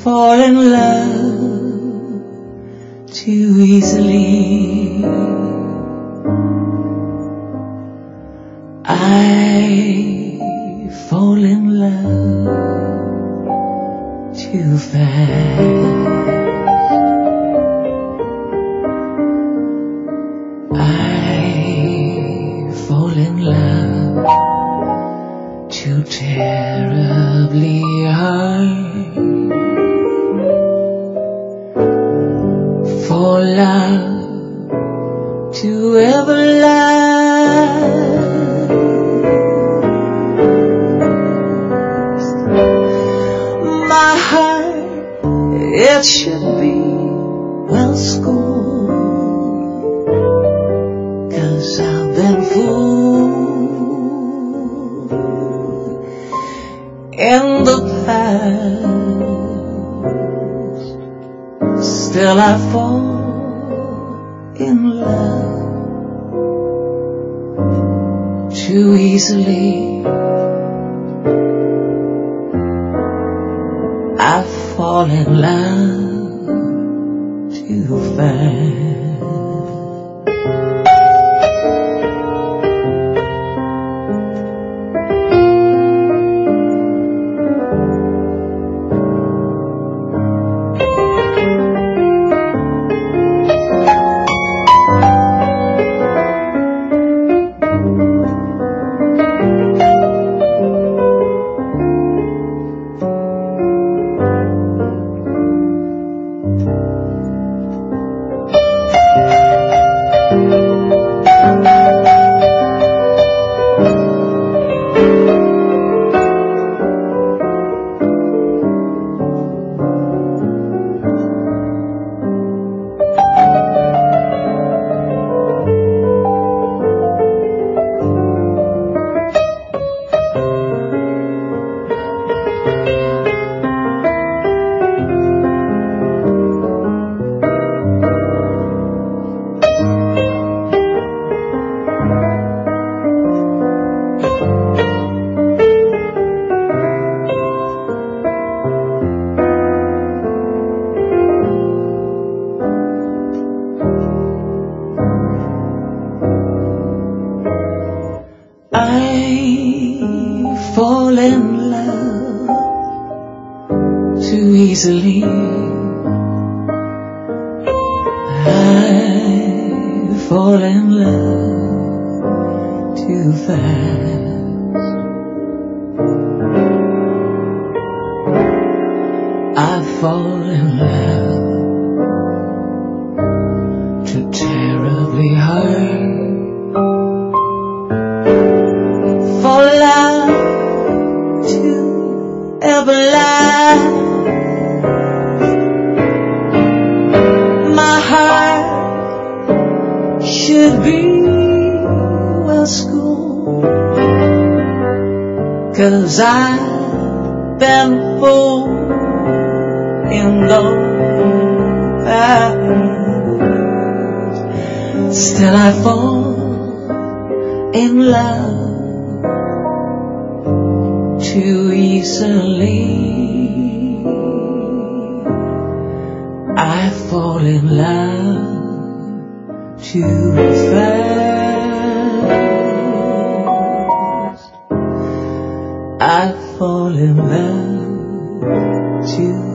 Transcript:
fall in love too easily. I fall in love too fast. I fall in love too terribly hard for love to ever last. My heart, it should be well schooled, 'cause I've been fooled in the past. Still I fall in love too easily. I fall in love too fast. I fall in love too easily. I fall in love too fast. I fall in love too terribly hard for love to ever last. My heart should be well schooled, 'cause I've been fooled in the past. Still I fall in love too easily. I fall in love too fast. I fall in love too